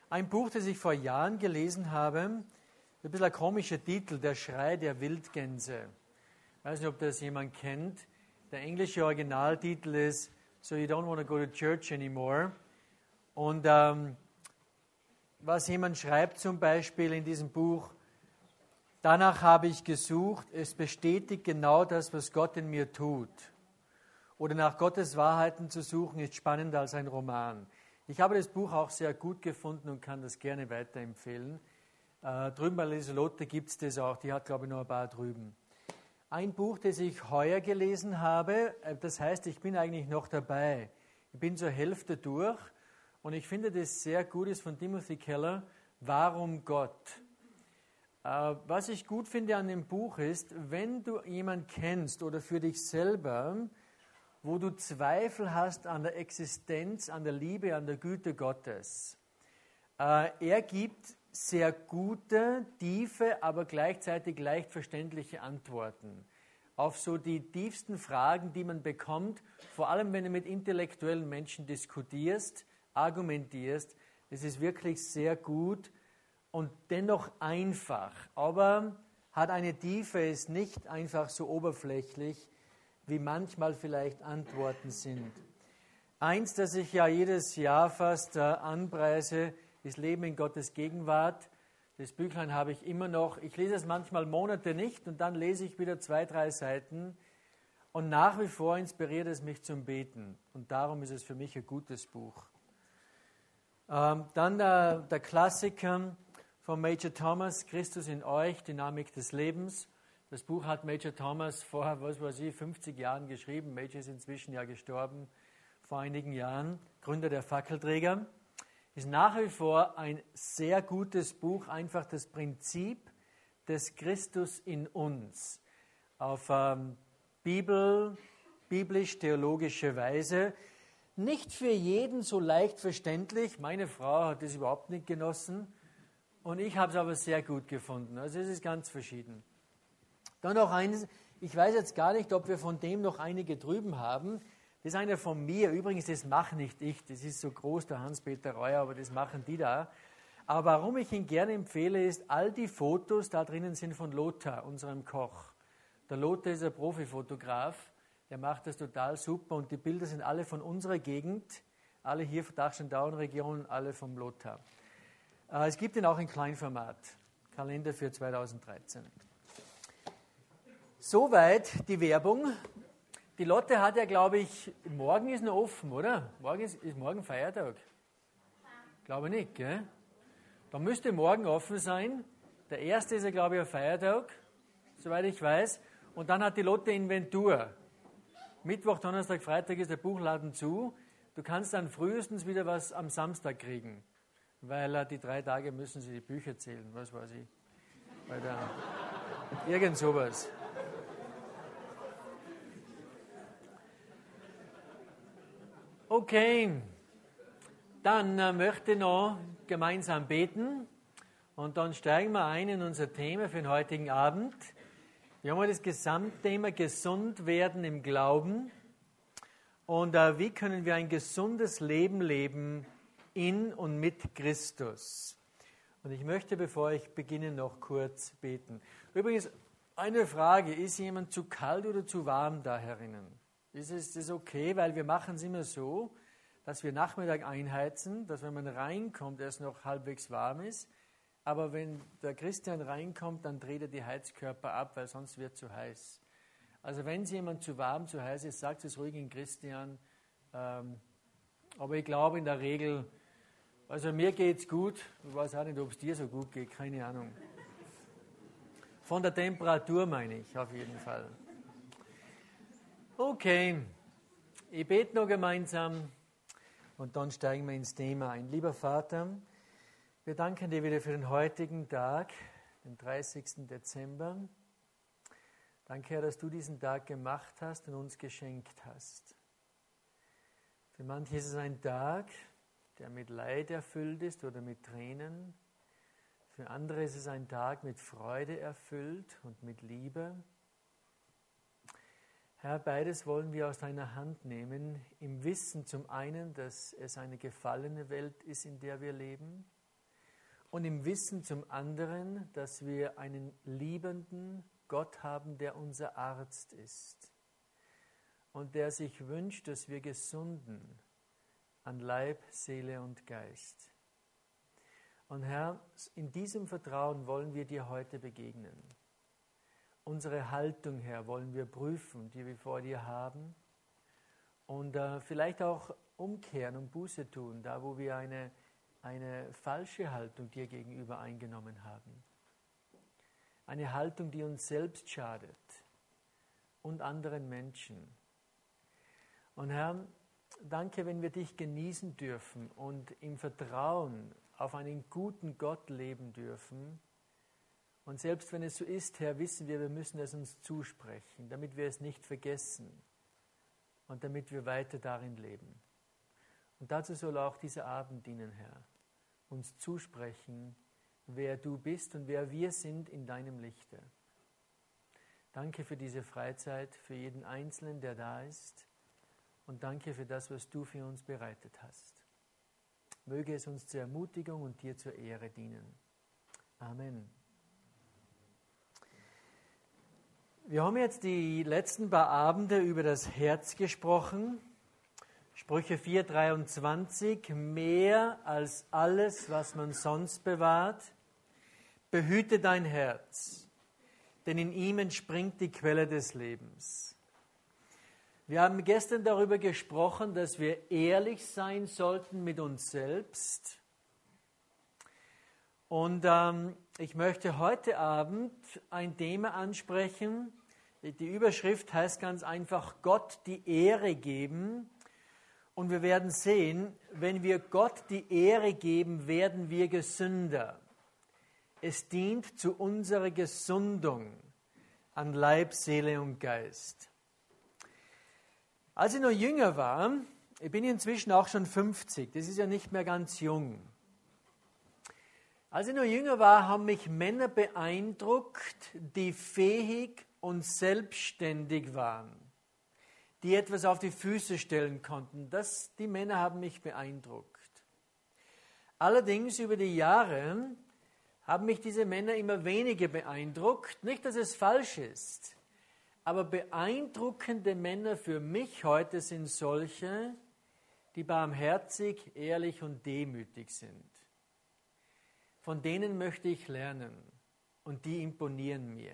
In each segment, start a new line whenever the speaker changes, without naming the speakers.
Ein Buch, das ich vor Jahren gelesen habe, ein bisschen ein komischer Titel, Der Schrei der Wildgänse. Ich weiß nicht, ob das jemand kennt. Der englische Originaltitel ist So You Don't Want to Go to Church Anymore. Und was jemand schreibt zum Beispiel in diesem Buch, danach habe ich gesucht, es bestätigt genau das, was Gott in mir tut. Oder nach Gottes Wahrheiten zu suchen, ist spannender als ein Roman. Ich habe das Buch auch sehr gut gefunden und kann das gerne weiterempfehlen. Drüben bei Lieselotte gibt es das auch, die hat, glaube ich, noch ein paar drüben. Ein Buch, das ich heuer gelesen habe, das heißt, ich bin eigentlich noch dabei. Ich bin zur Hälfte durch und ich finde das sehr gut, ist von Timothy Keller, Warum Gott? Was ich gut finde an dem Buch ist, wenn du jemanden kennst oder für dich selber, wo du Zweifel hast an der Existenz, an der Liebe, an der Güte Gottes. Er gibt sehr gute, tiefe, aber gleichzeitig leicht verständliche Antworten auf so die tiefsten Fragen, die man bekommt, vor allem wenn du mit intellektuellen Menschen diskutierst, argumentierst. Es ist wirklich sehr gut und dennoch einfach, aber hat eine Tiefe, ist nicht einfach so oberflächlich, wie manchmal vielleicht Antworten sind. Eins, das ich ja jedes Jahr fast anpreise, ist Leben in Gottes Gegenwart. Das Büchlein habe ich immer noch. Ich lese es manchmal Monate nicht und dann lese ich wieder 2, 3 Seiten und nach wie vor inspiriert es mich zum Beten. Und darum ist es für mich ein gutes Buch. Dann der Klassiker von Major Thomas, Christus in euch, Dynamik des Lebens. Das Buch hat Major Thomas vor, 50 Jahren geschrieben. Major ist inzwischen ja gestorben, vor einigen Jahren. Gründer der Fackelträger. Ist nach wie vor ein sehr gutes Buch, einfach das Prinzip des Christus in uns. Auf biblisch-theologische Weise. Nicht für jeden so leicht verständlich. Meine Frau hat das überhaupt nicht genossen. Und ich habe es aber sehr gut gefunden. Also es ist ganz verschieden. Dann noch eines, ich weiß jetzt gar nicht, ob wir von dem noch einige drüben haben. Das ist einer von mir. Übrigens, das mache nicht ich. Das ist so groß, der Hans-Peter Reuer, aber das machen die da. Aber warum ich ihn gerne empfehle, ist, all die Fotos da drinnen sind von Lothar, unserem Koch. Der Lothar ist ein Profifotograf. Der macht das total super und die Bilder sind alle von unserer Gegend. Alle hier von Dachstein-Daun-Region, alle vom Lothar. Es gibt ihn auch in Kleinformat. Kalender für 2013. Soweit die Werbung. Die Lotte hat ja, glaube ich, morgen ist noch offen, oder? Ist morgen Feiertag? Glaube nicht, gell? Da müsste morgen offen sein. Der erste ist ja, glaube ich, ein Feiertag, soweit ich weiß. Und dann hat die Lotte Inventur. Mittwoch, Donnerstag, Freitag ist der Buchladen zu. Du kannst dann frühestens wieder was am Samstag kriegen. Weil die 3 Tage müssen sie die Bücher zählen, was weiß ich. Irgend sowas. Okay, dann möchte ich noch gemeinsam beten und dann steigen wir ein in unser Thema für den heutigen Abend. Wir haben das Gesamtthema gesund werden im Glauben und wie können wir ein gesundes Leben leben in und mit Christus. Und ich möchte, bevor ich beginne, noch kurz beten. Übrigens, eine Frage, ist jemand zu kalt oder zu warm da herinnen? Ist das okay? Weil wir machen es immer so, dass wir Nachmittag einheizen, dass wenn man reinkommt, es noch halbwegs warm ist. Aber wenn der Christian reinkommt, dann dreht er die Heizkörper ab, weil sonst wird es zu heiß. Also wenn es jemand zu warm, zu heiß ist, sagt es ruhig in Christian. Aber ich glaube in der Regel, also mir geht es gut. Ich weiß auch nicht, ob es dir so gut geht, keine Ahnung. Von der Temperatur meine ich auf jeden Fall. Okay, ich bete noch gemeinsam und dann steigen wir ins Thema ein. Lieber Vater, wir danken dir wieder für den heutigen Tag, den 30. Dezember. Danke, Herr, dass du diesen Tag gemacht hast und uns geschenkt hast. Für manche ist es ein Tag, der mit Leid erfüllt ist oder mit Tränen. Für andere ist es ein Tag mit Freude erfüllt und mit Liebe. Herr, beides wollen wir aus deiner Hand nehmen, im Wissen zum einen, dass es eine gefallene Welt ist, in der wir leben, und im Wissen zum anderen, dass wir einen liebenden Gott haben, der unser Arzt ist und der sich wünscht, dass wir gesunden an Leib, Seele und Geist. Und Herr, in diesem Vertrauen wollen wir dir heute begegnen. Unsere Haltung, Herr, wollen wir prüfen, die wir vor dir haben. Und vielleicht auch umkehren und Buße tun, da wo wir eine falsche Haltung dir gegenüber eingenommen haben. Eine Haltung, die uns selbst schadet und anderen Menschen. Und Herr, danke, wenn wir dich genießen dürfen und im Vertrauen auf einen guten Gott leben dürfen. Und selbst wenn es so ist, Herr, wissen wir müssen es uns zusprechen, damit wir es nicht vergessen und damit wir weiter darin leben. Und dazu soll auch dieser Abend dienen, Herr, uns zusprechen, wer du bist und wer wir sind in deinem Lichte. Danke für diese Freizeit, für jeden Einzelnen, der da ist. Und danke für das, was du für uns bereitet hast. Möge es uns zur Ermutigung und dir zur Ehre dienen. Amen. Wir haben jetzt die letzten paar Abende über das Herz gesprochen. Sprüche 4,23, mehr als alles, was man sonst bewahrt, behüte dein Herz, denn in ihm entspringt die Quelle des Lebens. Wir haben gestern darüber gesprochen, dass wir ehrlich sein sollten mit uns selbst. Und ich möchte heute Abend ein Thema ansprechen. Die Überschrift heißt ganz einfach, Gott die Ehre geben. Und wir werden sehen, wenn wir Gott die Ehre geben, werden wir gesünder. Es dient zu unserer Gesundung an Leib, Seele und Geist. Als ich noch jünger war, ich bin inzwischen auch schon 50, das ist ja nicht mehr ganz jung. Als ich noch jünger war, haben mich Männer beeindruckt, die fähig und selbstständig waren, die etwas auf die Füße stellen konnten. Die Männer haben mich beeindruckt. Allerdings über die Jahre haben mich diese Männer immer weniger beeindruckt. Nicht, dass es falsch ist, aber beeindruckende Männer für mich heute sind solche, die barmherzig, ehrlich und demütig sind. Von denen möchte ich lernen und die imponieren mir.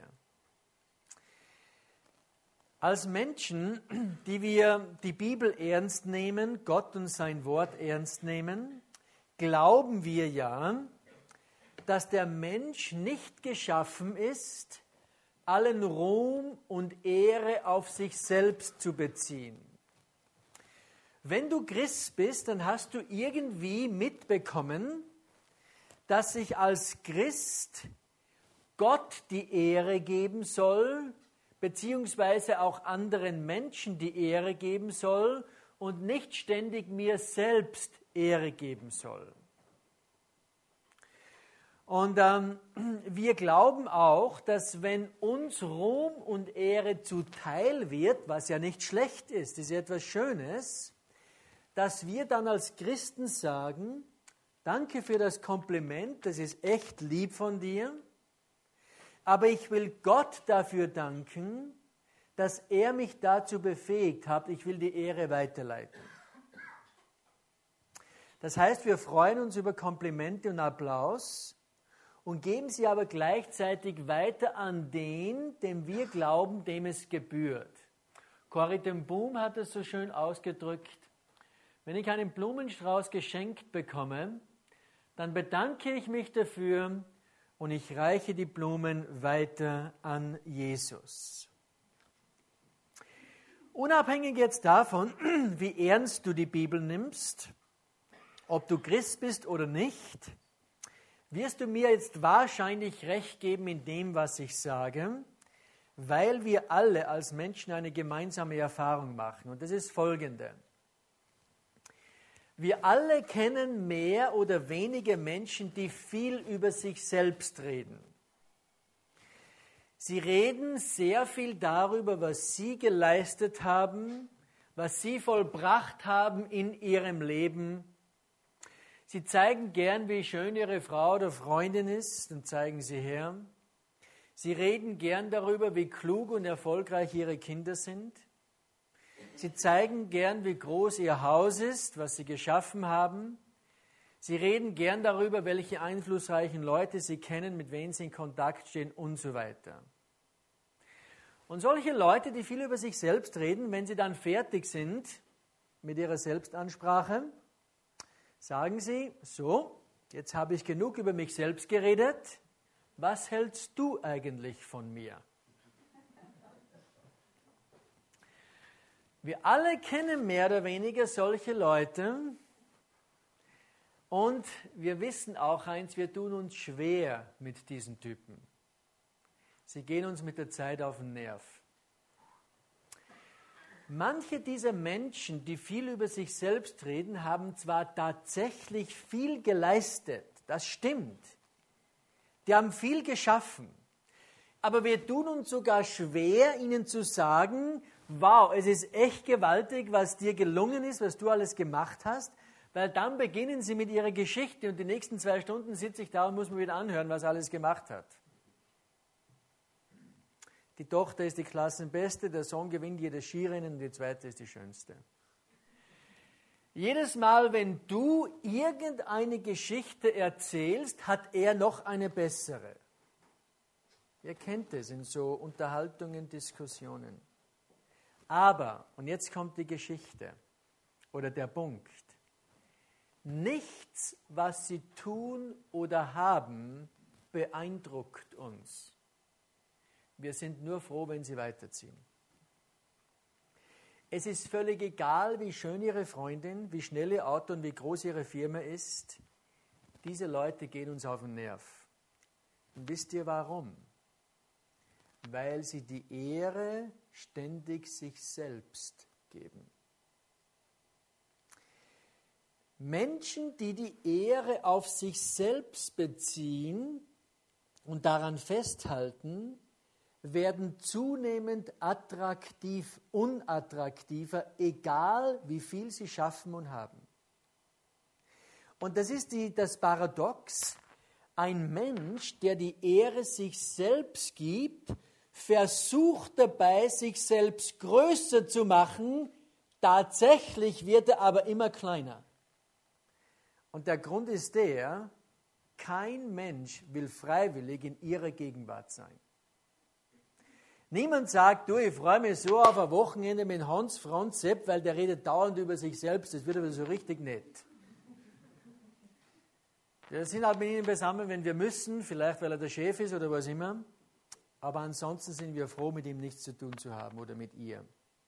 Als Menschen, die wir die Bibel ernst nehmen, Gott und sein Wort ernst nehmen, glauben wir ja, dass der Mensch nicht geschaffen ist, allen Ruhm und Ehre auf sich selbst zu beziehen. Wenn du Christ bist, dann hast du irgendwie mitbekommen, dass sich als Christ Gott die Ehre geben soll, beziehungsweise auch anderen Menschen die Ehre geben soll und nicht ständig mir selbst Ehre geben soll. Und wir glauben auch, dass wenn uns Ruhm und Ehre zuteil wird, was ja nicht schlecht ist, ist ja etwas Schönes, dass wir dann als Christen sagen, danke für das Kompliment, das ist echt lieb von dir, aber ich will Gott dafür danken, dass er mich dazu befähigt hat, ich will die Ehre weiterleiten. Das heißt, wir freuen uns über Komplimente und Applaus und geben sie aber gleichzeitig weiter an den, dem wir glauben, dem es gebührt. Corrie ten Boom hat es so schön ausgedrückt, wenn ich einen Blumenstrauß geschenkt bekomme, dann bedanke ich mich dafür und ich reiche die Blumen weiter an Jesus. Unabhängig jetzt davon, wie ernst du die Bibel nimmst, ob du Christ bist oder nicht, wirst du mir jetzt wahrscheinlich recht geben in dem, was ich sage, weil wir alle als Menschen eine gemeinsame Erfahrung machen. Und das ist folgende. Wir alle kennen mehr oder weniger Menschen, die viel über sich selbst reden. Sie reden sehr viel darüber, was sie geleistet haben, was sie vollbracht haben in ihrem Leben. Sie zeigen gern, wie schön ihre Frau oder Freundin ist, dann zeigen sie her. Sie reden gern darüber, wie klug und erfolgreich ihre Kinder sind. Sie zeigen gern, wie groß ihr Haus ist, was sie geschaffen haben. Sie reden gern darüber, welche einflussreichen Leute sie kennen, mit wem sie in Kontakt stehen und so weiter. Und solche Leute, die viel über sich selbst reden, wenn sie dann fertig sind mit ihrer Selbstansprache, sagen sie, so, jetzt habe ich genug über mich selbst geredet, was hältst du eigentlich von mir? Wir alle kennen mehr oder weniger solche Leute und wir wissen auch eins, wir tun uns schwer mit diesen Typen. Sie gehen uns mit der Zeit auf den Nerv. Manche dieser Menschen, die viel über sich selbst reden, haben zwar tatsächlich viel geleistet, das stimmt. Die haben viel geschaffen. Aber wir tun uns sogar schwer, ihnen zu sagen, wow, es ist echt gewaltig, was dir gelungen ist, was du alles gemacht hast, weil dann beginnen sie mit ihrer Geschichte und die nächsten 2 Stunden sitze ich da und muss mir wieder anhören, was er alles gemacht hat. Die Tochter ist die Klassenbeste, der Sohn gewinnt jedes Skirennen und die zweite ist die schönste. Jedes Mal, wenn du irgendeine Geschichte erzählst, hat er noch eine bessere. Ihr kennt es in so Unterhaltungen, Diskussionen. Aber, und jetzt kommt die Geschichte oder der Punkt, nichts, was sie tun oder haben, beeindruckt uns. Wir sind nur froh, wenn sie weiterziehen. Es ist völlig egal, wie schön ihre Freundin, wie schnell ihr Auto und wie groß ihre Firma ist. Diese Leute gehen uns auf den Nerv. Und wisst ihr warum? Weil sie die Ehre ständig sich selbst geben. Menschen, die die Ehre auf sich selbst beziehen und daran festhalten, werden zunehmend unattraktiver, egal wie viel sie schaffen und haben. Und das ist das Paradox. Ein Mensch, der die Ehre sich selbst gibt, versucht dabei, sich selbst größer zu machen, tatsächlich wird er aber immer kleiner. Und der Grund ist der, kein Mensch will freiwillig in ihrer Gegenwart sein. Niemand sagt, du, ich freue mich so auf ein Wochenende mit Hans Franz Sepp, weil der redet dauernd über sich selbst, das wird aber so richtig nett. Wir sind halt mit ihnen beisammen, wenn wir müssen, vielleicht weil er der Chef ist oder was immer, aber ansonsten sind wir froh, mit ihm nichts zu tun zu haben oder mit ihr.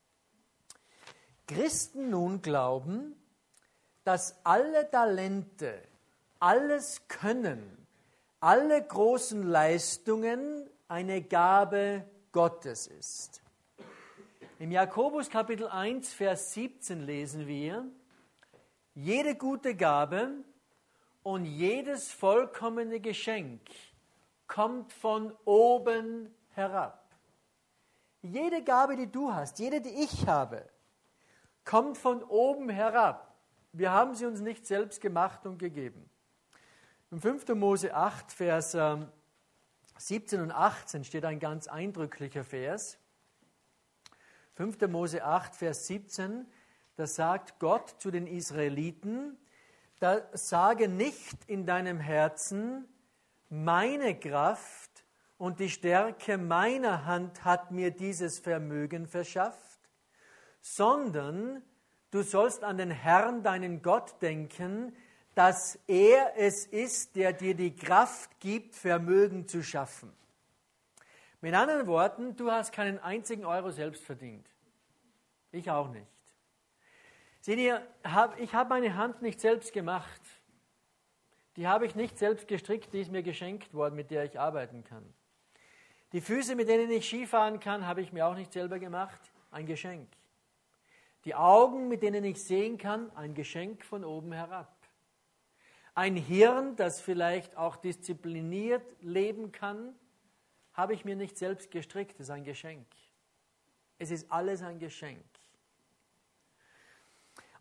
Christen nun glauben, dass alle Talente, alles Können, alle großen Leistungen eine Gabe Gottes ist. Im Jakobus Kapitel 1, Vers 17 lesen wir, jede gute Gabe und jedes vollkommene Geschenk kommt von oben herab. Jede Gabe, die du hast, jede, die ich habe, kommt von oben herab. Wir haben sie uns nicht selbst gemacht und gegeben. Im 5. Mose 8, Vers 17 und 18 steht ein ganz eindrücklicher Vers. 5. Mose 8, Vers 17, da sagt Gott zu den Israeliten, da sage nicht in deinem Herzen, meine Kraft und die Stärke meiner Hand hat mir dieses Vermögen verschafft, sondern du sollst an den Herrn, deinen Gott, denken, dass er es ist, der dir die Kraft gibt, Vermögen zu schaffen. Mit anderen Worten, du hast keinen einzigen Euro selbst verdient. Ich auch nicht. Seht ihr, ich habe meine Hand nicht selbst gemacht. Die habe ich nicht selbst gestrickt, die ist mir geschenkt worden, mit der ich arbeiten kann. Die Füße, mit denen ich Skifahren kann, habe ich mir auch nicht selber gemacht. Ein Geschenk. Die Augen, mit denen ich sehen kann, ein Geschenk von oben herab. Ein Hirn, das vielleicht auch diszipliniert leben kann, habe ich mir nicht selbst gestrickt, das ist ein Geschenk. Es ist alles ein Geschenk.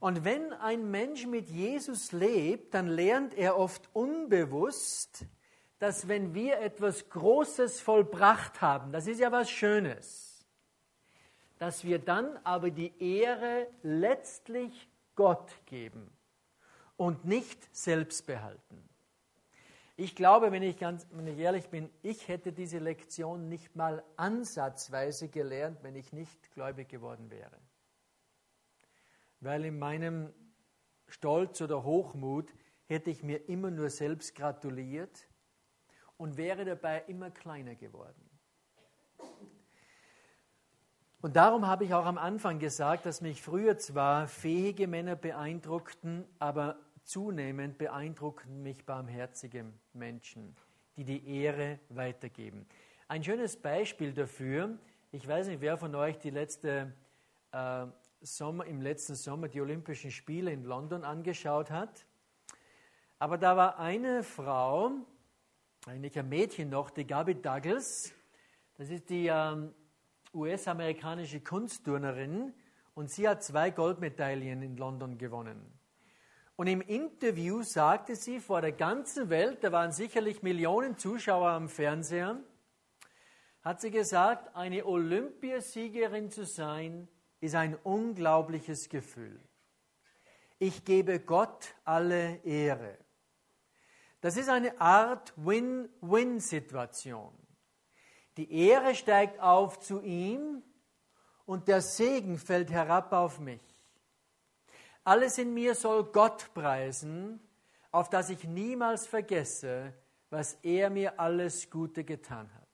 Und wenn ein Mensch mit Jesus lebt, dann lernt er oft unbewusst, dass wenn wir etwas Großes vollbracht haben, das ist ja was Schönes, dass wir dann aber die Ehre letztlich Gott geben und nicht selbst behalten. Ich glaube, wenn ich ehrlich bin, ich hätte diese Lektion nicht mal ansatzweise gelernt, wenn ich nicht gläubig geworden wäre. Weil in meinem Stolz oder Hochmut hätte ich mir immer nur selbst gratuliert und wäre dabei immer kleiner geworden. Und darum habe ich auch am Anfang gesagt, dass mich früher zwar fähige Männer beeindruckten, aber zunehmend beeindrucken mich barmherzige Menschen, die die Ehre weitergeben. Ein schönes Beispiel dafür, ich weiß nicht, wer von euch im letzten Sommer die Olympischen Spiele in London angeschaut hat, aber da war eine Frau, eigentlich ein Mädchen noch, die Gabby Douglas, das ist die US-amerikanische Kunstturnerin und sie hat 2 Goldmedaillen in London gewonnen. Und im Interview sagte sie vor der ganzen Welt, da waren sicherlich Millionen Zuschauer am Fernseher, hat sie gesagt, eine Olympiasiegerin zu sein, ist ein unglaubliches Gefühl. Ich gebe Gott alle Ehre. Das ist eine Art Win-Win-Situation. Die Ehre steigt auf zu ihm und der Segen fällt herab auf mich. Alles in mir soll Gott preisen, auf das ich niemals vergesse, was er mir alles Gute getan hat.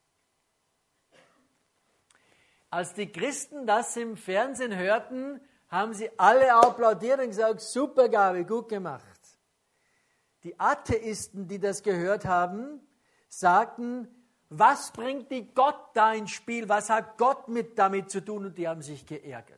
Als die Christen das im Fernsehen hörten, haben sie alle applaudiert und gesagt, super Gabi, gut gemacht. Die Atheisten, die das gehört haben, sagten, was bringt die Gott da ins Spiel? Was hat Gott damit zu tun? Und die haben sich geärgert.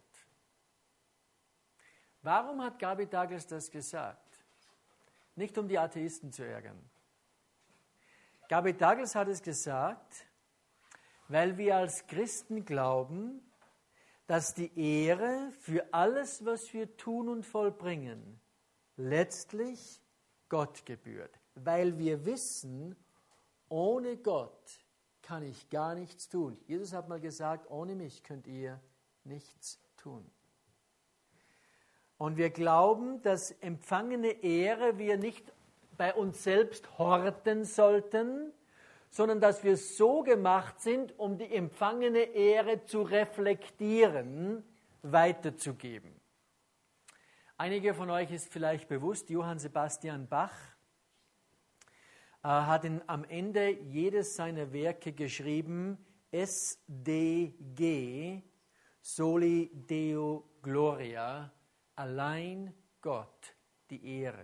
Warum hat Gabby Douglas das gesagt? Nicht um die Atheisten zu ärgern. Gabby Douglas hat es gesagt, weil wir als Christen glauben, dass die Ehre für alles, was wir tun und vollbringen, letztlich Gott gebührt. Weil wir wissen, ohne Gott kann ich gar nichts tun. Jesus hat mal gesagt, ohne mich könnt ihr nichts tun. Und wir glauben, dass empfangene Ehre wir nicht bei uns selbst horten sollten, sondern dass wir so gemacht sind, um die empfangene Ehre zu reflektieren, weiterzugeben. Einige von euch ist vielleicht bewusst, Johann Sebastian Bach hat am Ende jedes seiner Werke geschrieben, SDG, Soli Deo Gloria, allein Gott die Ehre.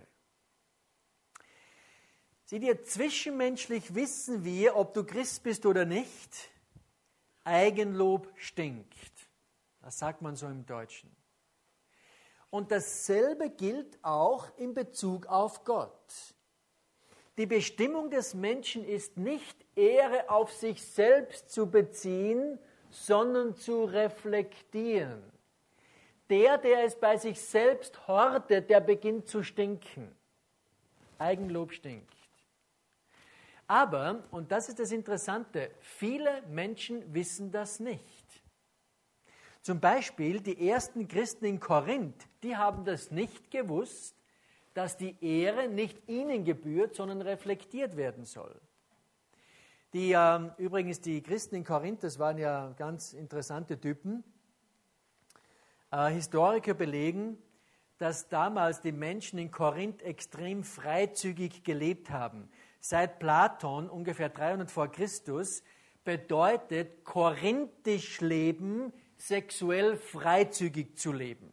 Seht ihr, zwischenmenschlich wissen wir, ob du Christ bist oder nicht, Eigenlob stinkt. Das sagt man so im Deutschen. Und dasselbe gilt auch in Bezug auf Gott. Die Bestimmung des Menschen ist nicht, Ehre auf sich selbst zu beziehen, sondern zu reflektieren. Der es bei sich selbst hortet, der beginnt zu stinken. Eigenlob stinkt. Aber, und das ist das Interessante, viele Menschen wissen das nicht. Zum Beispiel die ersten Christen in Korinth, die haben das nicht gewusst, dass die Ehre nicht ihnen gebührt, sondern reflektiert werden soll. Übrigens, die Christen in Korinth, das waren ja ganz interessante Typen. Historiker belegen, dass damals die Menschen in Korinth extrem freizügig gelebt haben. Seit Platon, ungefähr 300 vor Christus, bedeutet korinthisch leben, sexuell freizügig zu leben.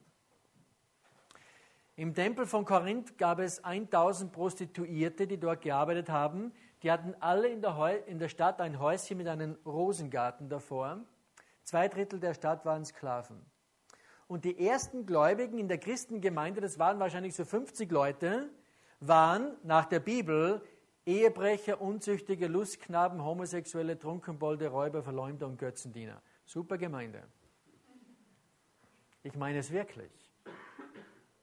Im Tempel von Korinth gab es 1000 Prostituierte, die dort gearbeitet haben. Die hatten alle in der Stadt ein Häuschen mit einem Rosengarten davor. 2/3 der Stadt waren Sklaven. Und die ersten Gläubigen in der Christengemeinde, das waren wahrscheinlich so 50 Leute, waren nach der Bibel Ehebrecher, Unzüchtige, Lustknaben, Homosexuelle, Trunkenbolde, Räuber, Verleumder und Götzendiener. Super Gemeinde. Ich meine es wirklich.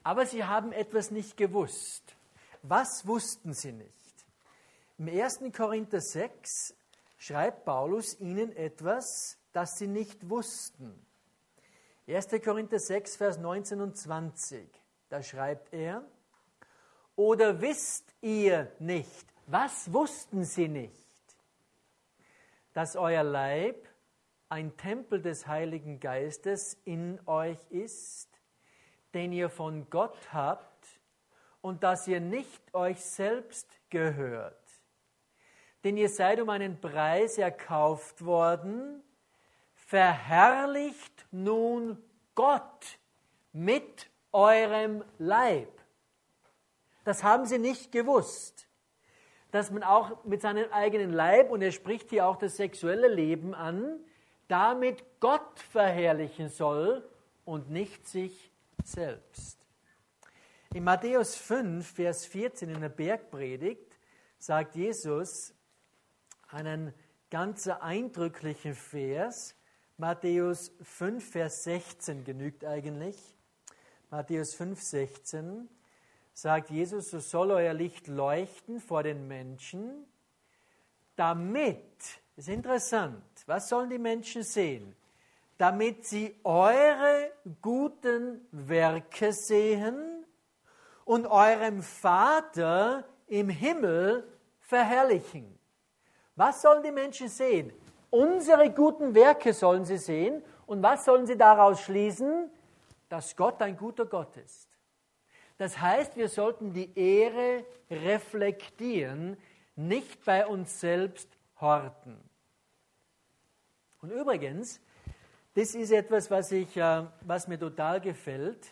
Aber sie haben etwas nicht gewusst. Was wussten sie nicht? Im 1. Korinther 6 schreibt Paulus ihnen etwas, das sie nicht wussten. 1. Korinther 6, Vers 19 und 20, da schreibt er, oder wisst ihr nicht, was wussten sie nicht, dass euer Leib ein Tempel des Heiligen Geistes in euch ist, den ihr von Gott habt und dass ihr nicht euch selbst gehört. Denn ihr seid um einen Preis erkauft worden, verherrlicht nun Gott mit eurem Leib. Das haben sie nicht gewusst, dass man auch mit seinem eigenen Leib, und er spricht hier auch das sexuelle Leben an, damit Gott verherrlichen soll und nicht sich selbst. In Matthäus 5, Vers 14 in der Bergpredigt sagt Jesus einen ganz eindrücklichen Vers. Matthäus 5, Vers 16 genügt eigentlich. Matthäus 5, 16 sagt Jesus, so soll euer Licht leuchten vor den Menschen, damit, das ist interessant, was sollen die Menschen sehen? Damit sie eure guten Werke sehen und eurem Vater im Himmel verherrlichen. Was sollen die Menschen sehen? Unsere guten Werke sollen sie sehen. Und was sollen sie daraus schließen? Dass Gott ein guter Gott ist. Das heißt, wir sollten die Ehre reflektieren, nicht bei uns selbst horten. Und übrigens, das ist etwas, was mir total gefällt.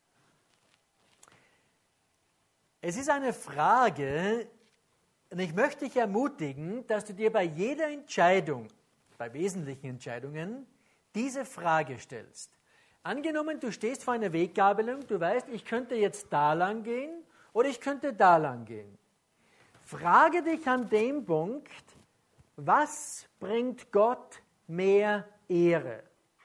Es ist eine Frage, und ich möchte dich ermutigen, dass du dir bei jeder Entscheidung, bei wesentlichen Entscheidungen, diese Frage stellst. Angenommen, du stehst vor einer Weggabelung, du weißt, ich könnte jetzt da lang gehen oder ich könnte da lang gehen. Frage dich an dem Punkt, was bringt Gott mehr Ehre?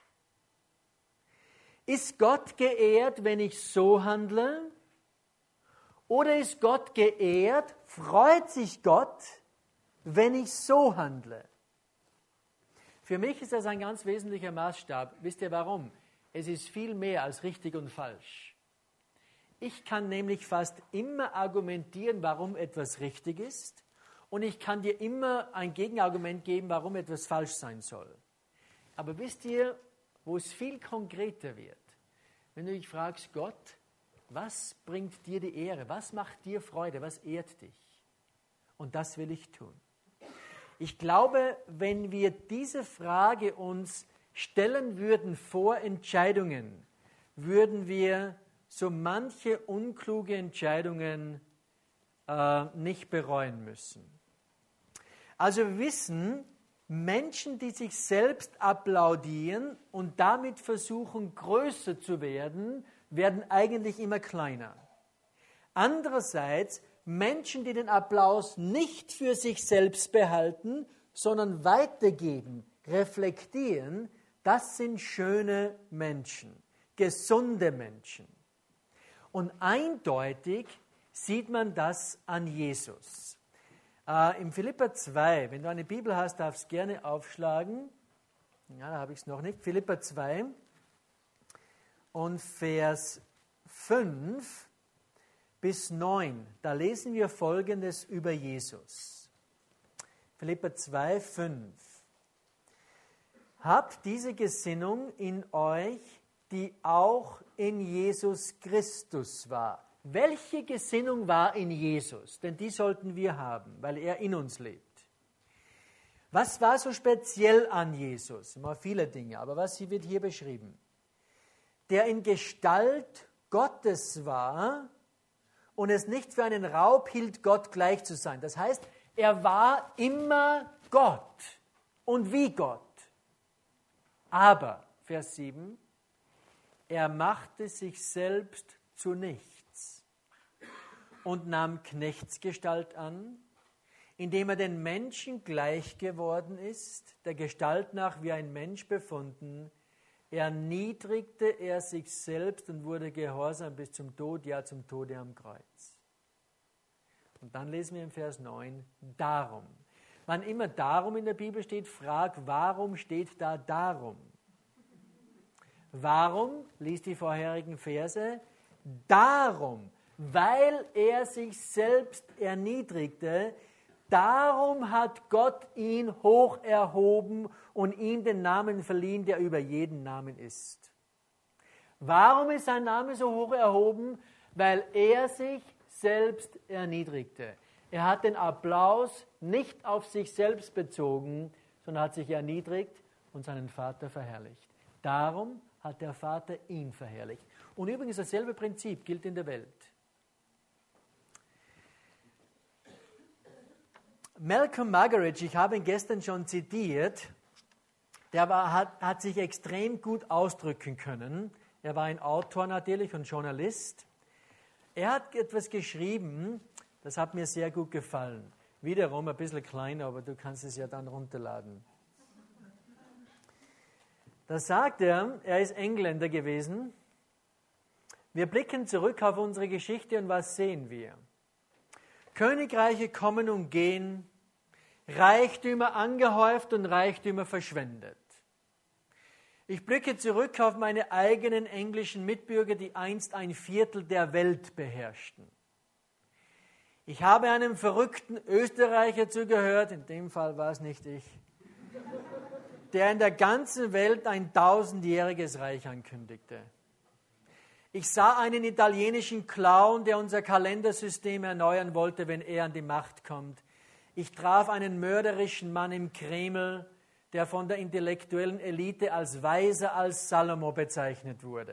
Ist Gott geehrt, wenn ich so handle? Oder ist Gott geehrt, freut sich Gott, wenn ich so handle? Für mich ist das ein ganz wesentlicher Maßstab. Wisst ihr warum? Es ist viel mehr als richtig und falsch. Ich kann nämlich fast immer argumentieren, warum etwas richtig ist, und ich kann dir immer ein Gegenargument geben, warum etwas falsch sein soll. Aber wisst ihr, wo es viel konkreter wird? Wenn du dich fragst, Gott, was bringt dir die Ehre? Was macht dir Freude? Was ehrt dich? Und das will ich tun. Ich glaube, wenn wir diese Frage uns stellen würden vor Entscheidungen, würden wir so manche unkluge Entscheidungen nicht bereuen müssen. Also wir wissen, Menschen, die sich selbst applaudieren und damit versuchen, größer zu werden, werden eigentlich immer kleiner. Andererseits, Menschen, die den Applaus nicht für sich selbst behalten, sondern weitergeben, reflektieren, das sind schöne Menschen, gesunde Menschen. Und eindeutig sieht man das an Jesus. Im Philipper 2, wenn du eine Bibel hast, darfst du gerne aufschlagen. Ja, da habe ich es noch nicht. Philipper 2 und Vers 5 bis 9, da lesen wir Folgendes über Jesus. Philipper 2, 5. Habt diese Gesinnung in euch, die auch in Jesus Christus war. Welche Gesinnung war in Jesus? Denn die sollten wir haben, weil er in uns lebt. Was war so speziell an Jesus? Immer viele Dinge, aber was wird hier beschrieben? Der in Gestalt Gottes war und es nicht für einen Raub hielt, Gott gleich zu sein. Das heißt, er war immer Gott und wie Gott. Aber, Vers 7, er machte sich selbst zu nichts und nahm Knechtsgestalt an, indem er den Menschen gleich geworden ist, der Gestalt nach wie ein Mensch befunden, erniedrigte er sich selbst und wurde gehorsam bis zum Tod, ja zum Tode am Kreuz. Und dann lesen wir im Vers 9, darum. Wann immer darum in der Bibel steht, frag, warum steht da darum? Warum? Lies die vorherigen Verse. Darum, weil er sich selbst erniedrigte, darum hat Gott ihn hoch erhoben und ihm den Namen verliehen, der über jeden Namen ist. Warum ist sein Name so hoch erhoben? Weil er sich selbst erniedrigte. Er hat den Applaus nicht auf sich selbst bezogen, sondern hat sich erniedrigt und seinen Vater verherrlicht. Darum hat der Vater ihn verherrlicht. Und übrigens dasselbe Prinzip gilt in der Welt. Malcolm Muggeridge, ich habe ihn gestern schon zitiert, hat sich extrem gut ausdrücken können. Er war ein Autor natürlich und Journalist. Er hat etwas geschrieben, das hat mir sehr gut gefallen. Wiederum ein bisschen kleiner, aber du kannst es ja dann runterladen. Da sagt er ist Engländer gewesen. Wir blicken zurück auf unsere Geschichte und was sehen wir? Königreiche kommen und gehen, Reichtümer angehäuft und Reichtümer verschwendet. Ich blicke zurück auf meine eigenen englischen Mitbürger, die einst 1/4 der Welt beherrschten. Ich habe einem verrückten Österreicher zugehört, in dem Fall war es nicht ich, der in der ganzen Welt ein 1000-jähriges Reich ankündigte. Ich sah einen italienischen Clown, der unser Kalendersystem erneuern wollte, wenn er an die Macht kommt. Ich traf einen mörderischen Mann im Kreml, der von der intellektuellen Elite als weiser als Salomo bezeichnet wurde.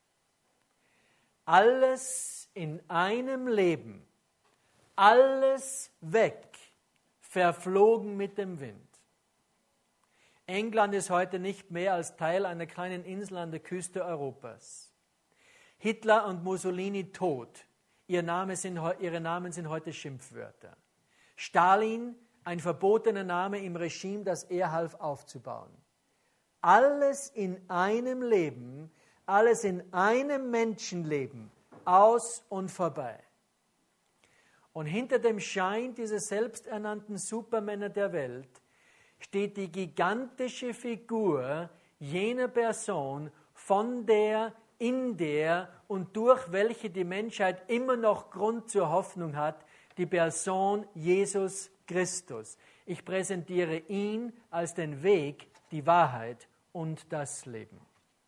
Alles in einem Leben, alles weg, verflogen mit dem Wind. England ist heute nicht mehr als Teil einer kleinen Insel an der Küste Europas. Hitler und Mussolini tot. Ihre Namen sind heute Schimpfwörter. Stalin, ein verbotener Name im Regime, das er half aufzubauen. Alles in einem Leben, alles in einem Menschenleben, aus und vorbei. Und hinter dem Schein dieser selbsternannten Supermänner der Welt steht die gigantische Figur jener Person, von der, in der und durch welche die Menschheit immer noch Grund zur Hoffnung hat, die Person Jesus Christus. Ich präsentiere ihn als den Weg, die Wahrheit und das Leben.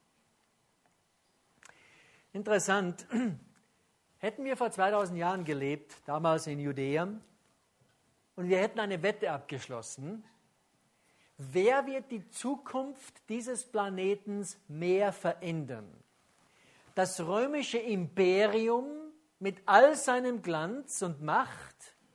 Interessant, hätten wir vor 2000 Jahren gelebt, damals in Judäa, und wir hätten eine Wette abgeschlossen, wer wird die Zukunft dieses Planetens mehr verändern? Das römische Imperium mit all seinem Glanz und Macht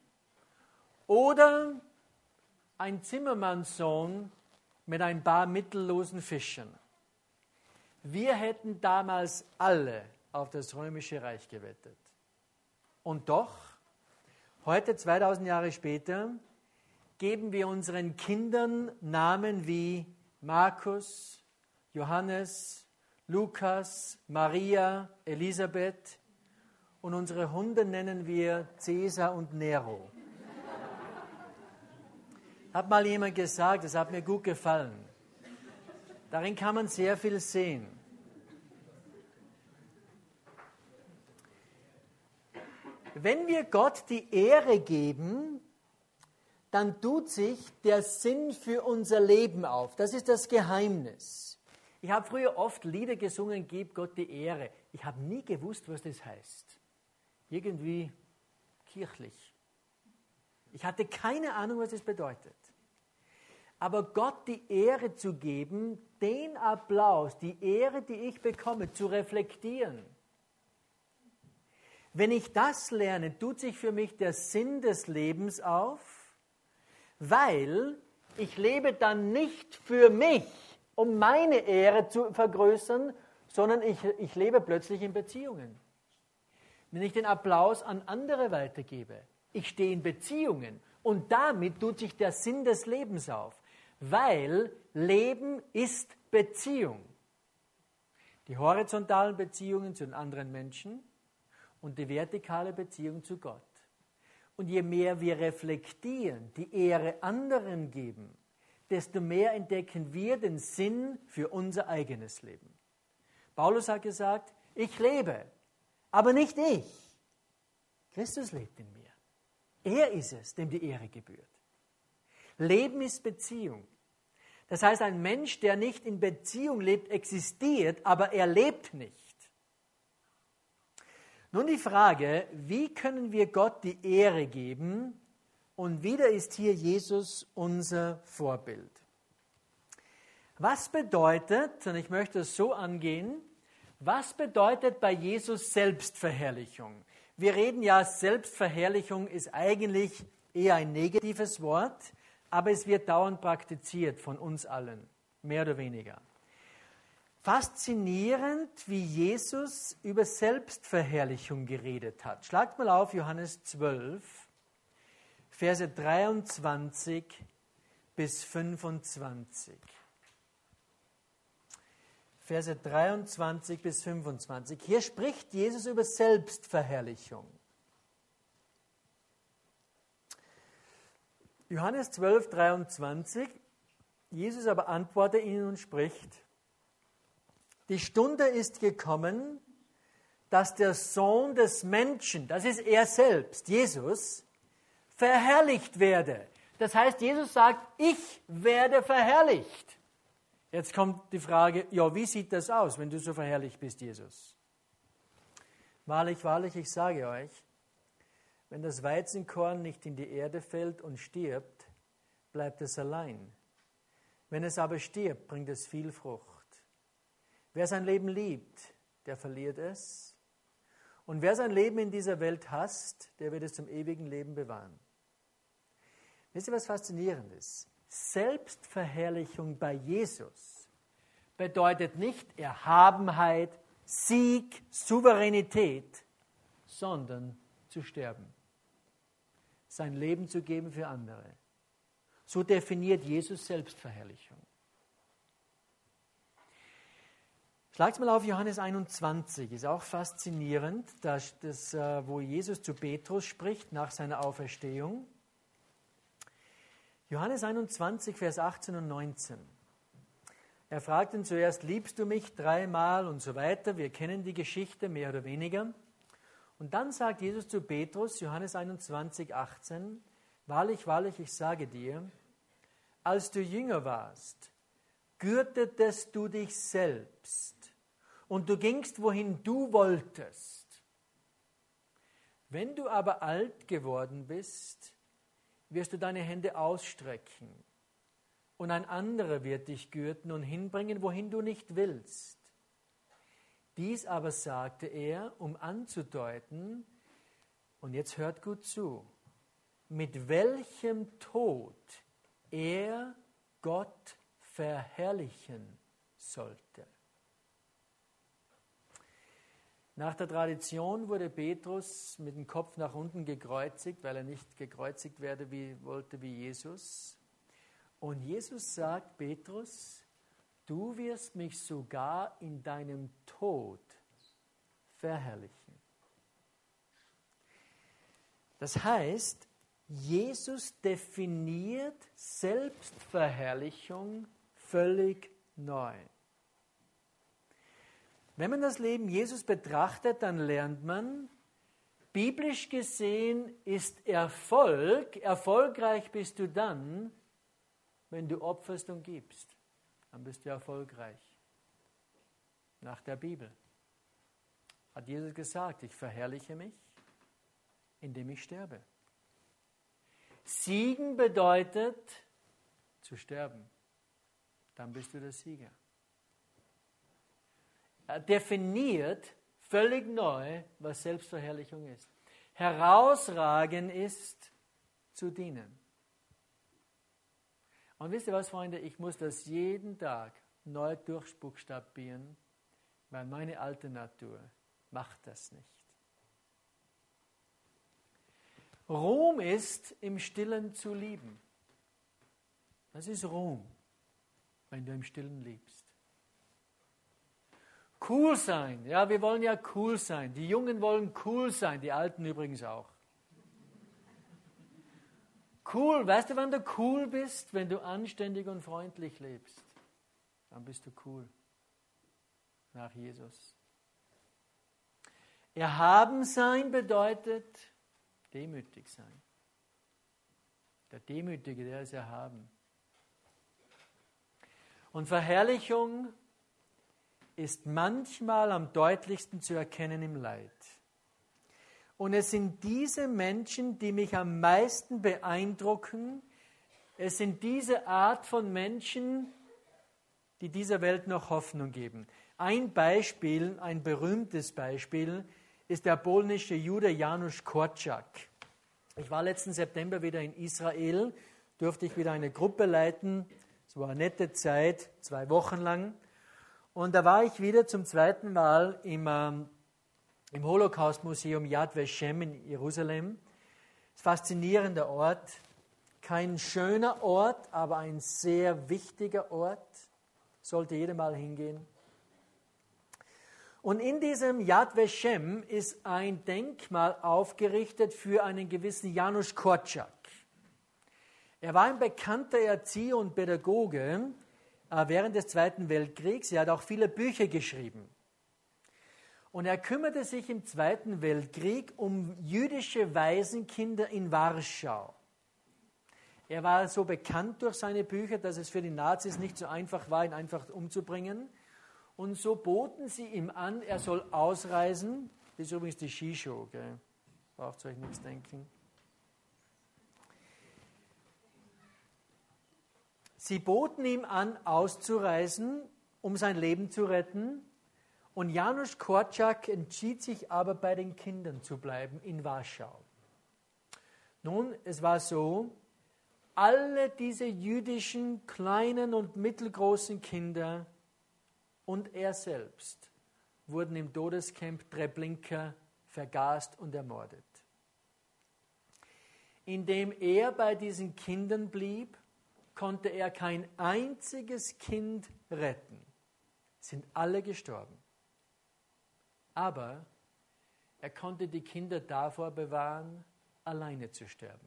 oder ein Zimmermannssohn mit ein paar mittellosen Fischern? Wir hätten damals alle auf das römische Reich gewettet. Und doch, heute 2000 Jahre später, geben wir unseren Kindern Namen wie Markus, Johannes, Lukas, Maria, Elisabeth und unsere Hunde nennen wir Cäsar und Nero. Hat mal jemand gesagt, das hat mir gut gefallen. Darin kann man sehr viel sehen. Wenn wir Gott die Ehre geben, dann tut sich der Sinn für unser Leben auf. Das ist das Geheimnis. Ich habe früher oft Lieder gesungen, gib Gott die Ehre. Ich habe nie gewusst, was das heißt. Irgendwie kirchlich. Ich hatte keine Ahnung, was das bedeutet. Aber Gott die Ehre zu geben, den Applaus, die Ehre, die ich bekomme, zu reflektieren. Wenn ich das lerne, tut sich für mich der Sinn des Lebens auf, weil ich lebe dann nicht für mich, um meine Ehre zu vergrößern, sondern ich lebe plötzlich in Beziehungen. Wenn ich den Applaus an andere weitergebe, ich stehe in Beziehungen und damit tut sich der Sinn des Lebens auf, weil Leben ist Beziehung. Die horizontalen Beziehungen zu den anderen Menschen und die vertikale Beziehung zu Gott. Und je mehr wir reflektieren, die Ehre anderen geben, desto mehr entdecken wir den Sinn für unser eigenes Leben. Paulus hat gesagt, ich lebe, aber nicht ich. Christus lebt in mir. Er ist es, dem die Ehre gebührt. Leben ist Beziehung. Das heißt, ein Mensch, der nicht in Beziehung lebt, existiert, aber er lebt nicht. Nun die Frage, wie können wir Gott die Ehre geben? Und wieder ist hier Jesus unser Vorbild. Was bedeutet, und ich möchte es so angehen, was bedeutet bei Jesus Selbstverherrlichung? Wir reden ja, Selbstverherrlichung ist eigentlich eher ein negatives Wort, aber es wird dauernd praktiziert von uns allen, mehr oder weniger. Faszinierend, wie Jesus über Selbstverherrlichung geredet hat. Schlagt mal auf Johannes 12, Verse 23 bis 25. Verse 23 bis 25. Hier spricht Jesus über Selbstverherrlichung. Johannes 12, 23. Jesus aber antwortet ihnen und spricht: Die Stunde ist gekommen, dass der Sohn des Menschen, das ist er selbst, Jesus, verherrlicht werde. Das heißt, Jesus sagt, ich werde verherrlicht. Jetzt kommt die Frage, ja, wie sieht das aus, wenn du so verherrlicht bist, Jesus? Wahrlich, wahrlich, ich sage euch, wenn das Weizenkorn nicht in die Erde fällt und stirbt, bleibt es allein. Wenn es aber stirbt, bringt es viel Frucht. Wer sein Leben liebt, der verliert es. Und wer sein Leben in dieser Welt hasst, der wird es zum ewigen Leben bewahren. Wisst ihr, was faszinierend ist? Selbstverherrlichung bei Jesus bedeutet nicht Erhabenheit, Sieg, Souveränität, sondern zu sterben. Sein Leben zu geben für andere. So definiert Jesus Selbstverherrlichung. Schlagt mal auf Johannes 21, ist auch faszinierend, wo Jesus zu Petrus spricht nach seiner Auferstehung. Johannes 21, Vers 18 und 19. Er fragt ihn zuerst, liebst du mich 3-mal und so weiter. Wir kennen die Geschichte mehr oder weniger. Und dann sagt Jesus zu Petrus, Johannes 21, 18, wahrlich, wahrlich, ich sage dir, als du jünger warst, gürtetest du dich selbst und du gingst, wohin du wolltest. Wenn du aber alt geworden bist, wirst du deine Hände ausstrecken und ein anderer wird dich gürten und hinbringen, wohin du nicht willst. Dies aber sagte er, um anzudeuten, und jetzt hört gut zu, mit welchem Tod er Gott verherrlichen sollte. Nach der Tradition wurde Petrus mit dem Kopf nach unten gekreuzigt, weil er nicht gekreuzigt werden wollte wie Jesus. Und Jesus sagt, Petrus, du wirst mich sogar in deinem Tod verherrlichen. Das heißt, Jesus definiert Selbstverherrlichung völlig neu. Wenn man das Leben Jesus betrachtet, dann lernt man, biblisch gesehen ist erfolgreich bist du dann, wenn du opferst und gibst. Dann bist du erfolgreich. Nach der Bibel hat Jesus gesagt, ich verherrliche mich, indem ich sterbe. Siegen bedeutet zu sterben. Dann bist du der Sieger. Er definiert völlig neu, was Selbstverherrlichung ist. Herausragen ist zu dienen. Und wisst ihr was, Freunde? Ich muss das jeden Tag neu durchbuchstabieren, weil meine alte Natur macht das nicht. Ruhm ist, im Stillen zu lieben. Das ist Ruhm, wenn du im Stillen liebst. Cool sein. Ja, wir wollen ja cool sein. Die Jungen wollen cool sein, die Alten übrigens auch. Cool, weißt du, wann du cool bist? Wenn du anständig und freundlich lebst. Dann bist du cool. Nach Jesus. Erhaben sein bedeutet demütig sein. Der Demütige, der ist erhaben. Und Verherrlichung ist manchmal am deutlichsten zu erkennen im Leid. Und es sind diese Menschen, die mich am meisten beeindrucken. Es sind diese Art von Menschen, die dieser Welt noch Hoffnung geben. Ein Beispiel, ein berühmtes Beispiel, ist der polnische Jude Janusz Korczak. Ich war letzten September wieder in Israel, durfte ich wieder eine Gruppe leiten. Es war eine nette Zeit, 2 Wochen lang. Und da war ich wieder zum zweiten Mal im Holocaust-Museum Yad Vashem in Jerusalem. Es ist ein faszinierender Ort. Kein schöner Ort, aber ein sehr wichtiger Ort. Sollte jeder mal hingehen. Und in diesem Yad Vashem ist ein Denkmal aufgerichtet für einen gewissen Janusz Korczak. Er war ein bekannter Erzieher und Pädagoge während des Zweiten Weltkriegs. Er hat auch viele Bücher geschrieben. Und er kümmerte sich im Zweiten Weltkrieg um jüdische Waisenkinder in Warschau. Er war so bekannt durch seine Bücher, dass es für die Nazis nicht so einfach war, ihn einfach umzubringen. Und so boten sie ihm an, er soll ausreisen. Das ist übrigens die Skishow, gell? Braucht ihr euch nichts denken. Sie boten ihm an, auszureisen, um sein Leben zu retten. Und Janusz Korczak entschied sich aber, bei den Kindern zu bleiben in Warschau. Nun, es war so, alle diese jüdischen kleinen und mittelgroßen Kinder und er selbst wurden im Todescamp Treblinka vergast und ermordet. Indem er bei diesen Kindern blieb, konnte er kein einziges Kind retten. Sind alle gestorben. Aber er konnte die Kinder davor bewahren, alleine zu sterben.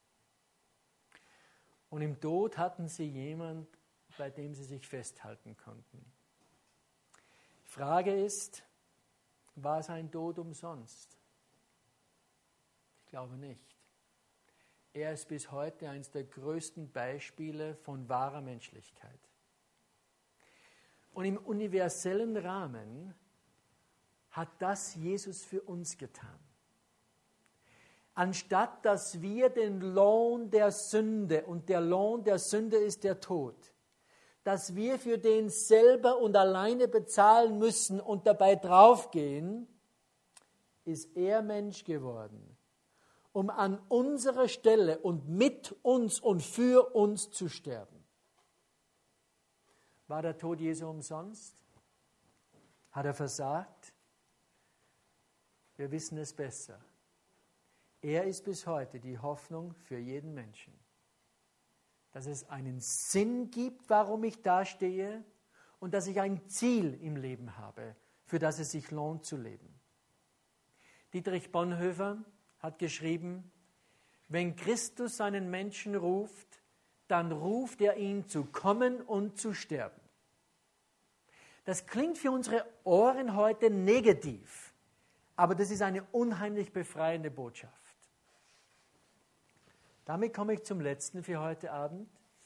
Und im Tod hatten sie jemanden, bei dem sie sich festhalten konnten. Die Frage ist, war sein Tod umsonst? Ich glaube nicht. Er ist bis heute eines der größten Beispiele von wahrer Menschlichkeit. Und im universellen Rahmen hat das Jesus für uns getan. Anstatt dass wir den Lohn der Sünde, und der Lohn der Sünde ist der Tod, dass wir für den selber und alleine bezahlen müssen und dabei draufgehen, ist er Mensch geworden, um an unserer Stelle und mit uns und für uns zu sterben. War der Tod Jesu umsonst? Hat er versagt? Wir wissen es besser. Er ist bis heute die Hoffnung für jeden Menschen. Dass es einen Sinn gibt, warum ich dastehe, und dass ich ein Ziel im Leben habe, für das es sich lohnt zu leben. Dietrich Bonhoeffer hat geschrieben, wenn Christus seinen Menschen ruft, dann ruft er ihn zu kommen und zu sterben. Das klingt für unsere Ohren heute negativ, aber das ist eine unheimlich befreiende Botschaft. Damit komme ich zum letzten für heute Abend.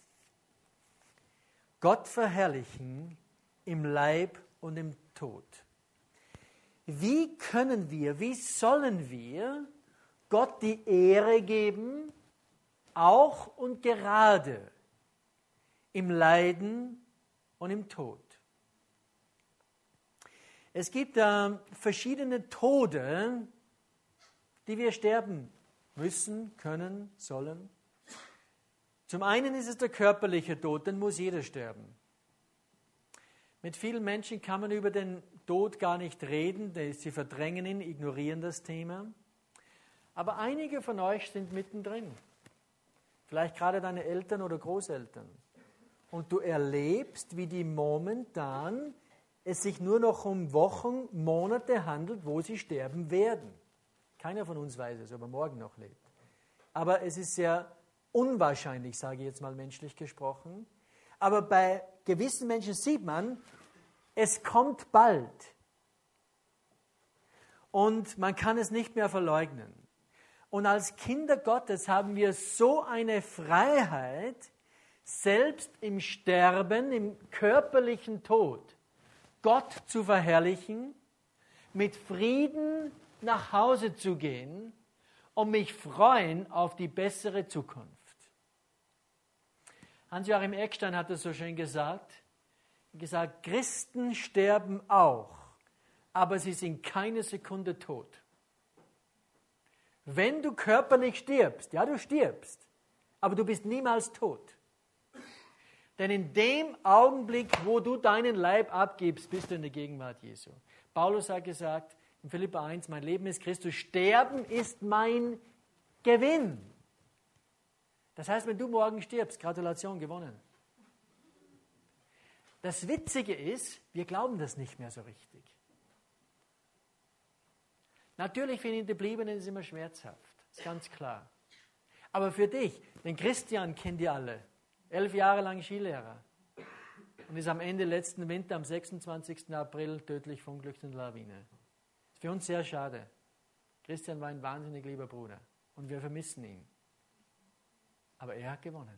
Gott verherrlichen im Leib und im Tod. Wie können wir, wie sollen wir Gott die Ehre geben, auch und gerade im Leiden und im Tod? Es gibt verschiedene Tode, die wir sterben müssen, können, sollen. Zum einen ist es der körperliche Tod, den muss jeder sterben. Mit vielen Menschen kann man über den Tod gar nicht reden, sie verdrängen ihn, ignorieren das Thema. Aber einige von euch sind mittendrin. Vielleicht gerade deine Eltern oder Großeltern. Und du erlebst, wie die momentan es sich nur noch um Wochen, Monate handelt, wo sie sterben werden. Keiner von uns weiß es, ob er morgen noch lebt. Aber es ist sehr unwahrscheinlich, sage ich jetzt mal menschlich gesprochen. Aber bei gewissen Menschen sieht man, es kommt bald. Und man kann es nicht mehr verleugnen. Und als Kinder Gottes haben wir so eine Freiheit, selbst im Sterben, im körperlichen Tod, Gott zu verherrlichen, mit Frieden nach Hause zu gehen und mich freuen auf die bessere Zukunft. Hans-Joachim Eckstein hat es so schön gesagt, Christen sterben auch, aber sie sind keine Sekunde tot. Wenn du körperlich stirbst, ja, du stirbst, aber du bist niemals tot. Denn in dem Augenblick, wo du deinen Leib abgibst, bist du in der Gegenwart Jesu. Paulus hat gesagt, in Philipper 1, mein Leben ist Christus, Sterben ist mein Gewinn. Das heißt, wenn du morgen stirbst, Gratulation, gewonnen. Das Witzige ist, wir glauben das nicht mehr so richtig. Natürlich für die Hinterbliebenen ist es immer schmerzhaft, ist ganz klar. Aber für dich, den Christian kennt ihr alle, 11 Jahre lang Skilehrer und ist am Ende letzten Winter, am 26. April, tödlich verunglückt in der Lawine. Ist für uns sehr schade. Christian war ein wahnsinnig lieber Bruder und wir vermissen ihn. Aber er hat gewonnen.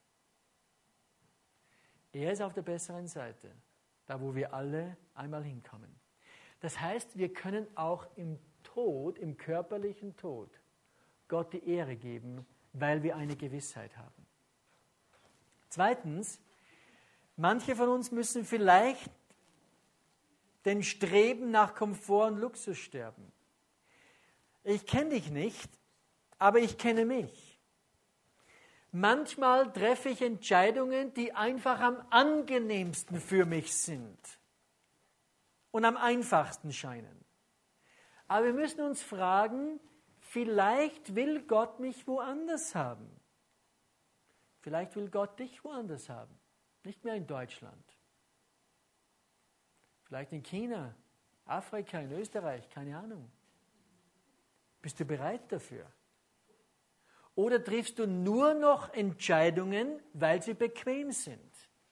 Er ist auf der besseren Seite, da wo wir alle einmal hinkommen. Das heißt, wir können auch im Tod, im körperlichen Tod, Gott die Ehre geben, weil wir eine Gewissheit haben. Zweitens, manche von uns müssen vielleicht den Streben nach Komfort und Luxus sterben. Ich kenne dich nicht, aber ich kenne mich. Manchmal treffe ich Entscheidungen, die einfach am angenehmsten für mich sind und am einfachsten scheinen. Aber wir müssen uns fragen, vielleicht will Gott mich woanders haben. Vielleicht will Gott dich woanders haben, nicht mehr in Deutschland. Vielleicht in China, Afrika, in Österreich, keine Ahnung. Bist du bereit dafür? Oder triffst du nur noch Entscheidungen, weil sie bequem sind?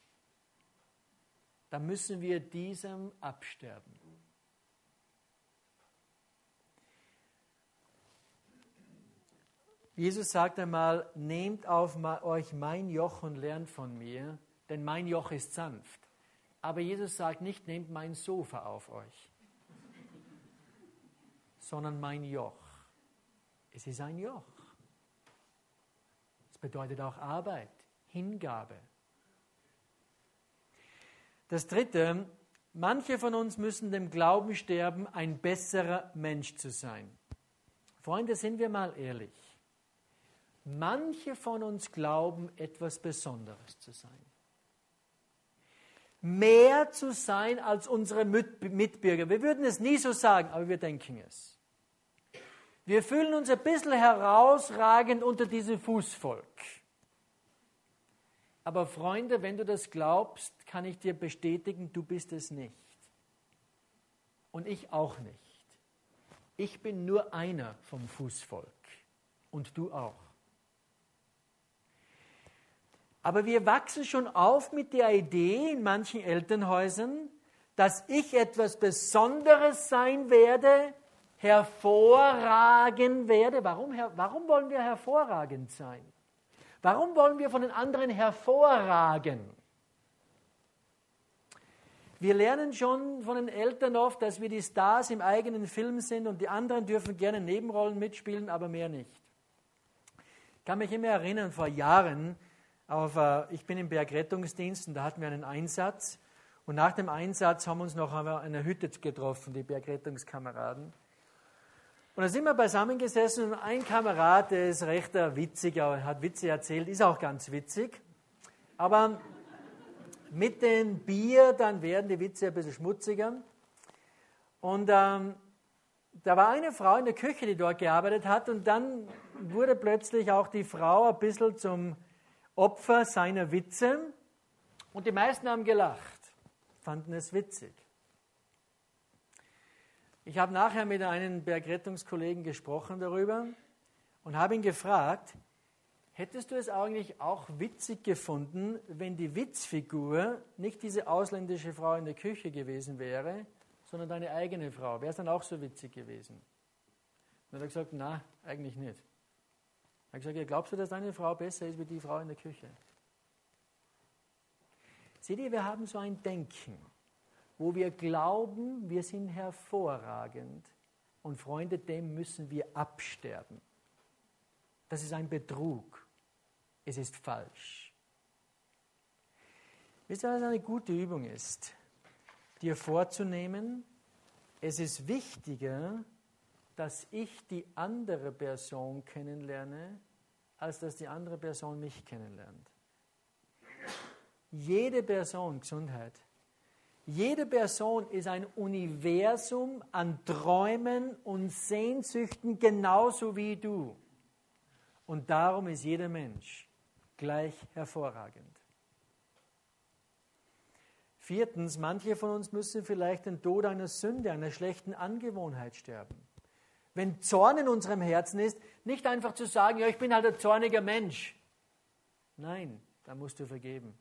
Dann müssen wir diesem absterben. Jesus sagt einmal, nehmt auf euch mein Joch und lernt von mir, denn mein Joch ist sanft. Aber Jesus sagt nicht, nehmt mein Sofa auf euch, sondern mein Joch. Es ist ein Joch. Es bedeutet auch Arbeit, Hingabe. Das Dritte, manche von uns müssen dem Glauben sterben, ein besserer Mensch zu sein. Freunde, sind wir mal ehrlich. Manche von uns glauben, etwas Besonderes zu sein. Mehr zu sein als unsere Mitbürger. Wir würden es nie so sagen, aber wir denken es. Wir fühlen uns ein bisschen herausragend unter diesem Fußvolk. Aber Freunde, wenn du das glaubst, kann ich dir bestätigen, du bist es nicht. Und ich auch nicht. Ich bin nur einer vom Fußvolk. Und du auch. Aber wir wachsen schon auf mit der Idee in manchen Elternhäusern, dass ich etwas Besonderes sein werde, hervorragen werde. Warum wollen wir hervorragend sein? Warum wollen wir von den anderen hervorragen? Wir lernen schon von den Eltern oft, dass wir die Stars im eigenen Film sind und die anderen dürfen gerne Nebenrollen mitspielen, aber mehr nicht. Ich kann mich immer erinnern, vor Jahren, ich bin im Bergrettungsdienst und da hatten wir einen Einsatz und nach dem Einsatz haben wir uns noch an einer Hütte getroffen, die Bergrettungskameraden. Und da sind wir beisammen gesessen und ein Kamerad, der ist recht witzig, hat Witze erzählt, ist auch ganz witzig. Aber mit dem Bier, dann werden die Witze ein bisschen schmutziger. Und da war eine Frau in der Küche, die dort gearbeitet hat und dann wurde plötzlich auch die Frau ein bisschen zum Opfer seiner Witze und die meisten haben gelacht, fanden es witzig. Ich habe nachher mit einem Bergrettungskollegen gesprochen darüber und habe ihn gefragt, hättest du es eigentlich auch witzig gefunden, wenn die Witzfigur nicht diese ausländische Frau in der Küche gewesen wäre, sondern deine eigene Frau? Wäre es dann auch so witzig gewesen? Und er hat gesagt, na, eigentlich nicht. Er hat gesagt, ja, glaubst du, dass deine Frau besser ist wie die Frau in der Küche? Seht ihr, wir haben so ein Denken, wo wir glauben, wir sind hervorragend und Freunde, dem müssen wir absterben. Das ist ein Betrug. Es ist falsch. Wisst ihr, was eine gute Übung ist? Dir vorzunehmen, es ist wichtiger, dass ich die andere Person kennenlerne, als dass die andere Person mich kennenlernt. Jede Person, Gesundheit, jede Person ist ein Universum an Träumen und Sehnsüchten genauso wie du. Und darum ist jeder Mensch gleich hervorragend. Viertens, manche von uns müssen vielleicht den Tod einer Sünde, einer schlechten Angewohnheit sterben. Wenn Zorn in unserem Herzen ist, nicht einfach zu sagen, ja, ich bin halt ein zorniger Mensch. Nein, da musst du vergeben.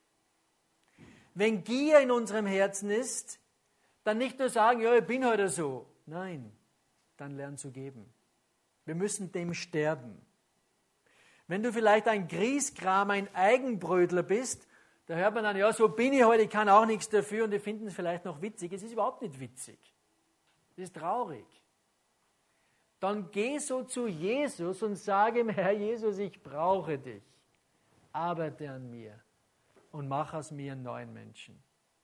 Wenn Gier in unserem Herzen ist, dann nicht nur sagen, ja, ich bin heute so. Nein, dann lern zu geben. Wir müssen dem sterben. Wenn du vielleicht ein Grieskram, ein Eigenbrötler bist, da hört man dann, ja, so bin ich heute, ich kann auch nichts dafür und die finden es vielleicht noch witzig. Es ist überhaupt nicht witzig. Es ist traurig. Dann geh so zu Jesus und sage ihm, Herr Jesus, ich brauche dich. Arbeite an mir und mach aus mir einen neuen Menschen.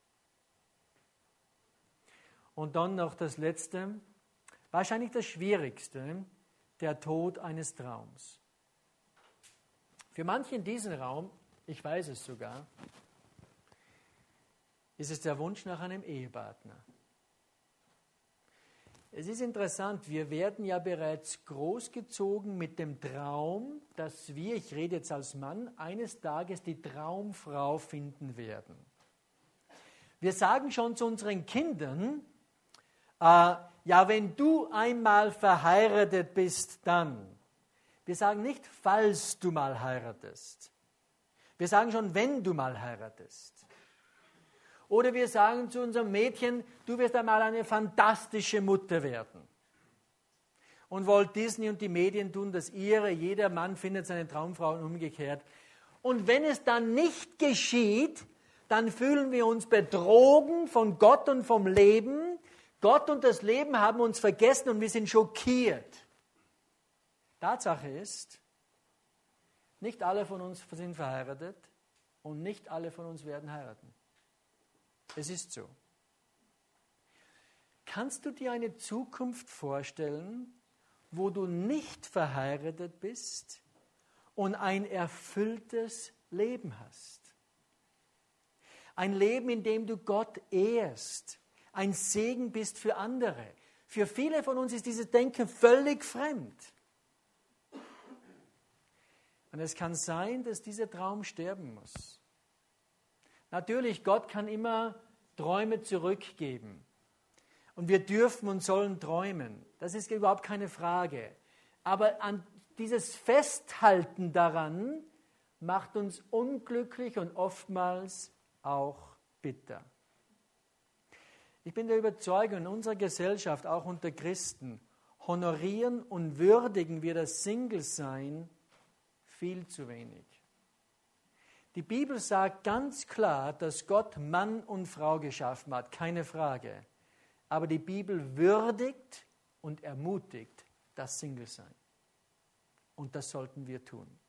Und dann noch das Letzte, wahrscheinlich das Schwierigste, der Tod eines Traums. Für manche in diesem Raum, ich weiß es sogar, ist es der Wunsch nach einem Ehepartner. Es ist interessant, wir werden ja bereits großgezogen mit dem Traum, dass wir, ich rede jetzt als Mann, eines Tages die Traumfrau finden werden. Wir sagen schon zu unseren Kindern, ja, wenn du einmal verheiratet bist, dann. Wir sagen nicht, falls du mal heiratest. Wir sagen schon, wenn du mal heiratest. Oder wir sagen zu unserem Mädchen, du wirst einmal eine fantastische Mutter werden. Und Walt Disney und die Medien tun das ihre, jeder Mann findet seine Traumfrau und umgekehrt. Und wenn es dann nicht geschieht, dann fühlen wir uns betrogen von Gott und vom Leben. Gott und das Leben haben uns vergessen und wir sind schockiert. Tatsache ist, nicht alle von uns sind verheiratet und nicht alle von uns werden heiraten. Es ist so. Kannst du dir eine Zukunft vorstellen, wo du nicht verheiratet bist und ein erfülltes Leben hast? Ein Leben, in dem du Gott ehrst, ein Segen bist für andere. Für viele von uns ist dieses Denken völlig fremd. Und es kann sein, dass dieser Traum sterben muss. Natürlich, Gott kann immer Träume zurückgeben. Und wir dürfen und sollen träumen. Das ist überhaupt keine Frage. Aber an dieses Festhalten daran macht uns unglücklich und oftmals auch bitter. Ich bin der Überzeugung, in unserer Gesellschaft, auch unter Christen, honorieren und würdigen wir das Single-Sein viel zu wenig. Die Bibel sagt ganz klar, dass Gott Mann und Frau geschaffen hat, keine Frage. Aber die Bibel würdigt und ermutigt das Single-Sein. Und das sollten wir tun.